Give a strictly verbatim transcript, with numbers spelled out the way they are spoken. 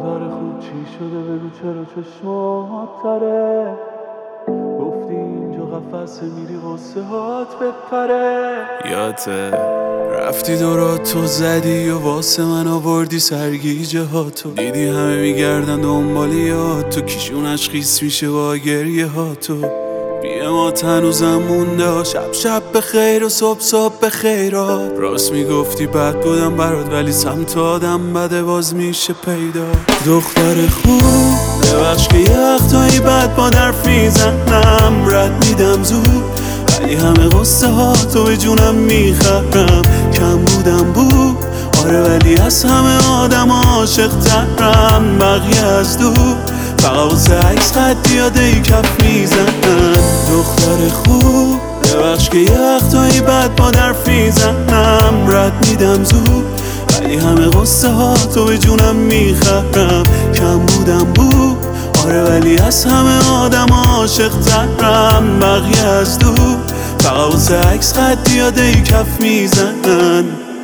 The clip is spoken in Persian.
دختر خوب چی شده بگو چرا چشمات تره؟ گفتی اینجا قفصه میری غصه هات بپره. یاده رفتی دورات تو زدی و واسه من آوردی سرگیجه هاتو. دیدی همه میگردن دنبالی هات تو، کیشونش خیس میشه با گریه هاتو. بیه ما هنوزم مونده، شب شب به خیر و صبح صبح به خیرات. راست میگفتی بد بودم برات ولی سمت آدم بده باز میشه پیدا. دختر خوب ببخش که یه وقتایی بد با درف میزنم، رد میدم زود ولی همه قصه ها تو به جونم میخرم. کم بودم بود آره ولی از همه آدم عاشق ترم. بقیه از دور فقط واسه عکس خط یاده ای کف میزنن. دختر خوب ببخش که یه وقتایی بد با درف میزنم، رد میدم زود ولی همه قصه ها تو به جونم میخرم. کم بودم بود آره ولی از همه آدم عاشق ترم. بقیه از دور فقط واسه عکس خط یاده ای کف میزنن.